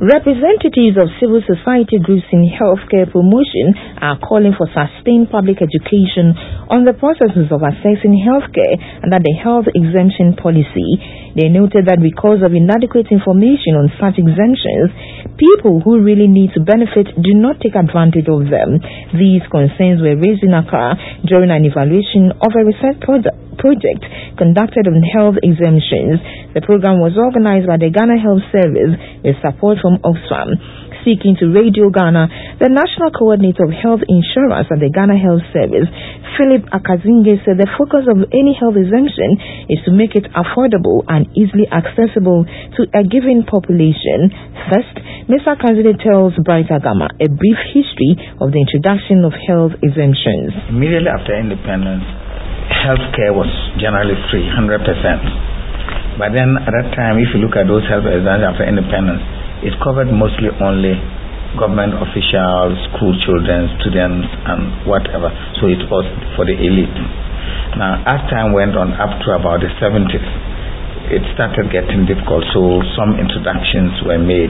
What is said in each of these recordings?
Representatives of civil society groups in healthcare promotion are calling for sustained public education on the processes of accessing healthcare under the health exemption policy. They noted that because of inadequate information on such exemptions, people who really need to benefit do not take advantage of them. These concerns were raised in Accra during an evaluation of a research project conducted on health exemptions. The program was organized by the Ghana Health Service with support from Oxfam. Speaking to Radio Ghana, the National Coordinator of Health Insurance at the Ghana Health Service, Philip Akazinge, said the focus of any health exemption is to make it affordable and easily accessible to a given population. First, Mr. Akazinge tells Brighter Gama a brief history of the introduction of health exemptions. Immediately after independence, healthcare was generally free, 100%. But then at that time, if you look at those health exemptions after independence, it covered mostly only government officials, school children, students, and whatever. So it was for the elite. Now, as time went on up to about the 70s, it started getting difficult. So some introductions were made,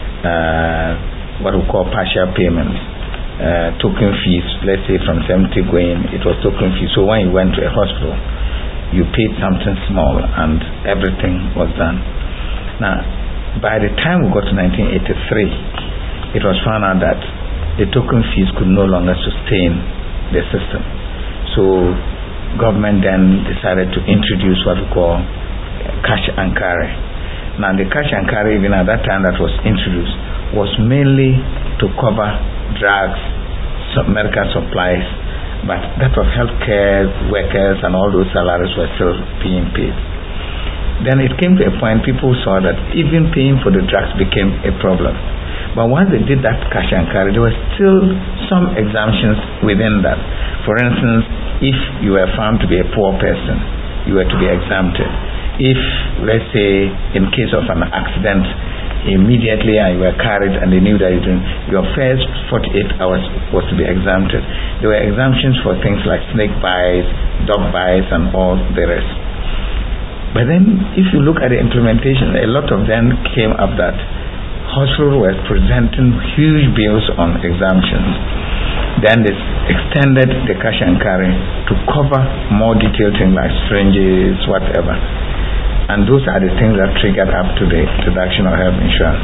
what we call partial payments, token fees. Let's say from 70 going, it was token fees. So when you went to a hospital, you paid something small and everything was done. Now, by the time we got to 1983, it was found out that the token fees could no longer sustain the system. So government then decided to introduce what we call cash and carry. Now the cash and carry, even at that time that was introduced, was mainly to cover drugs, medical supplies, but that of healthcare workers and all those salaries were still being paid. Then it came to a point people saw that even paying for the drugs became a problem. But once they did that cash and carry, there were still some exemptions within that. For instance, if you were found to be a poor person, you were to be exempted. If, let's say, in case of an accident, immediately you were carried and they knew that your first 48 hours was to be exempted. There were exemptions for things like snake bites, dog bites, and all the rest. But then, if you look at the implementation, a lot of them came up that hospitals were presenting huge bills on exemptions. Then they extended the cash and carry to cover more detailed things like syringes, whatever. And those are the things that triggered up to the introduction of health insurance.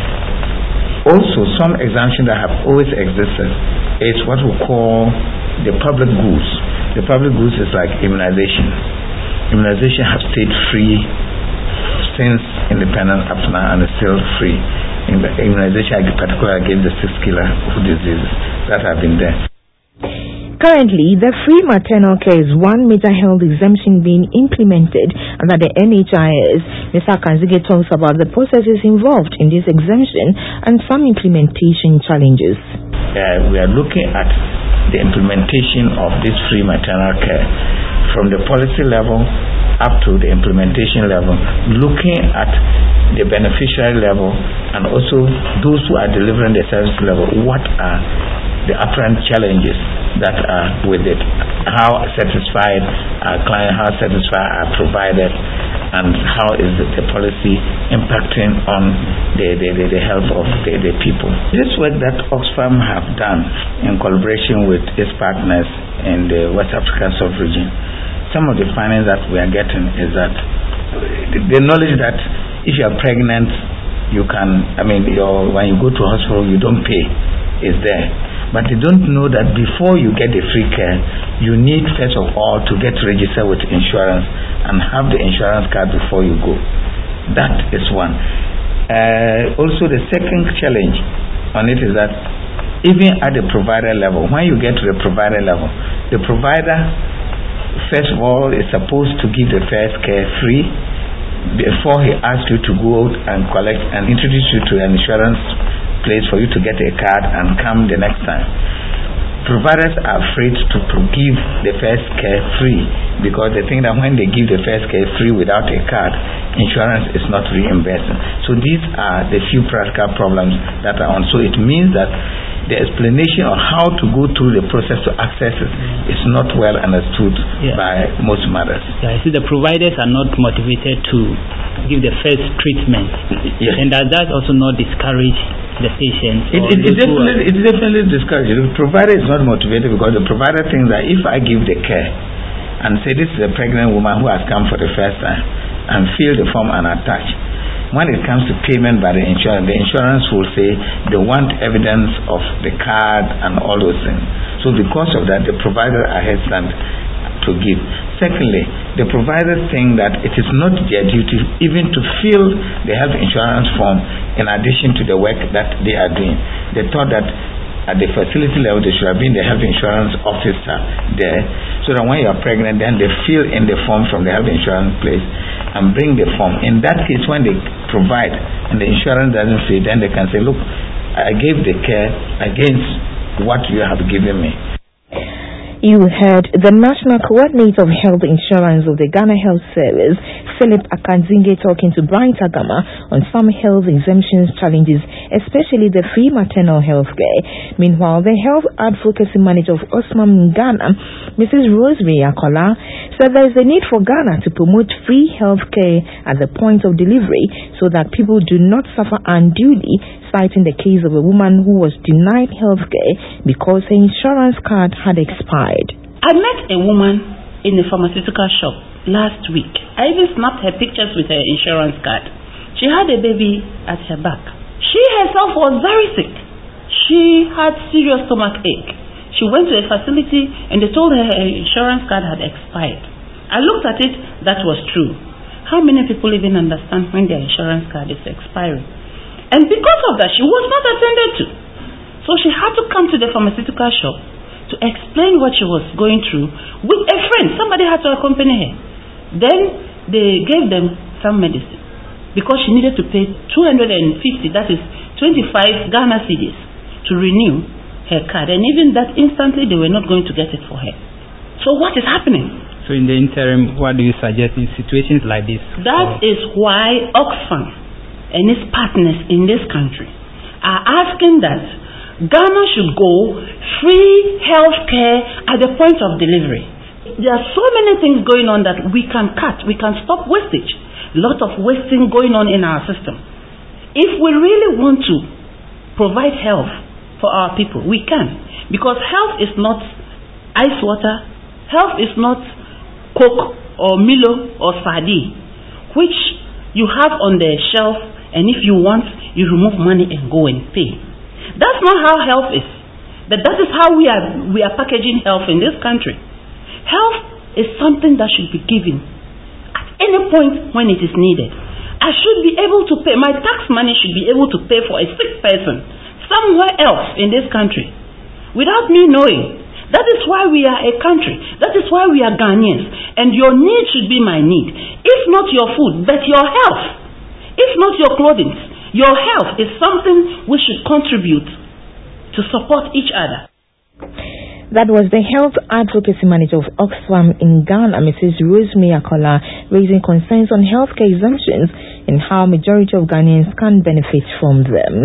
Also, some exemptions that have always existed is what we call the public goods. The public goods is like immunization. Immunization has stayed free since independence up to now and is still free. In the immunization, particularly against the 6 killer diseases that have been there. Currently, the free maternal care is one major health exemption being implemented under the NHIS. Mr. Akazinge talks about the processes involved in this exemption and some implementation challenges. We are looking at the implementation of this free maternal care from the policy level up to the implementation level, looking at the beneficiary level and also those who are delivering the service level. What are the apparent challenges that are with it? How satisfied our client, how satisfied our providers, and how is the policy impacting on the health of the people. This work that Oxfam have done in collaboration with its partners in the West African sub-region, some of the findings that we are getting is that the knowledge that if you are pregnant, you can, when you go to hospital, you don't pay, is there. But they don't know that before you get the free care, you need first of all to get registered with insurance and have the insurance card before you go. That is one. Also, the second challenge on it is that even at the provider level, when you get to the provider level, the provider first of all is supposed to give the first care free before he asks you to go out and collect and introduce you to an insurance place for you to get a card and come the next time. Providers are afraid to give the first care free because they think that when they give the first care free without a card, insurance is not reimbursing. So these are the few practical problems that are on. So it means that the explanation of how to go through the process to access it is not well understood by most mothers. Yeah, I see the providers are not motivated to give the first treatment. Yes. And does that also not discourage the patient? It definitely discourages. The provider is not motivated because the provider thinks that if I give the care and say this is a pregnant woman who has come for the first time and fill the form and attach, when it comes to payment by the insurance will say they want evidence of the card and all those things. So because of that, the provider are hesitant to give. Secondly, the providers think that it is not their duty even to fill the health insurance form in addition to the work that they are doing. They thought that at the facility level there should have been the health insurance officer there, so that when you are pregnant then they fill in the form from the health insurance place and bring the form. In that case, when they provide and the insurance doesn't pay, then they can say, look, I gave the care against what you have given me. You heard the National Coordinator of Health Insurance of the Ghana Health Service, Philip Akanzinge, talking to Bright Agama on some health exemptions challenges, especially the free maternal health care. Meanwhile, the Health Advocacy Manager of Osmam in Ghana, Mrs. Rosemary Akola, said there is a need for Ghana to promote free health care at the point of delivery so that people do not suffer unduly, citing the case of a woman who was denied health care because her insurance card had expired. I met a woman in a pharmaceutical shop last week. I even snapped her pictures with her insurance card. She had a baby at her back. She herself was very sick. She had serious stomach ache. She went to a facility and they told her her insurance card had expired. I looked at it, that was true. How many people even understand when their insurance card is expiring? And because of that, she was not attended to. So she had to come to the pharmaceutical shop to explain what she was going through with a friend. Somebody had to accompany her. Then they gave them some medicine because she needed to pay 250, that is 25 Ghana cedis, to renew her card. And even that instantly, they were not going to get it for her. So what is happening? So in the interim, what do you suggest in situations like this? That is why Oxfam and its partners in this country are asking that Ghana should go free health care at the point of delivery. There are so many things going on that we can cut. We can stop wastage. A lot of wasting going on in our system. If we really want to provide health for our people, we can. Because health is not ice water. Health is not Coke or Milo or Sadi, which you have on the shelf, and if you want, you remove money and go and pay. That's not how health is. That is how we are packaging health in this country. Health is something that should be given at any point when it is needed. I should be able to pay. My tax money should be able to pay for a sick person somewhere else in this country without me knowing. That is why we are a country. That is why we are Ghanaians. And your need should be my need. If not your food, but your health. If not your clothing, your health is something we should contribute to support each other. That was the Health Advocacy Manager of Oxfam in Ghana, Mrs. Rosemary Akola, raising concerns on healthcare exemptions and how majority of Ghanaians can benefit from them.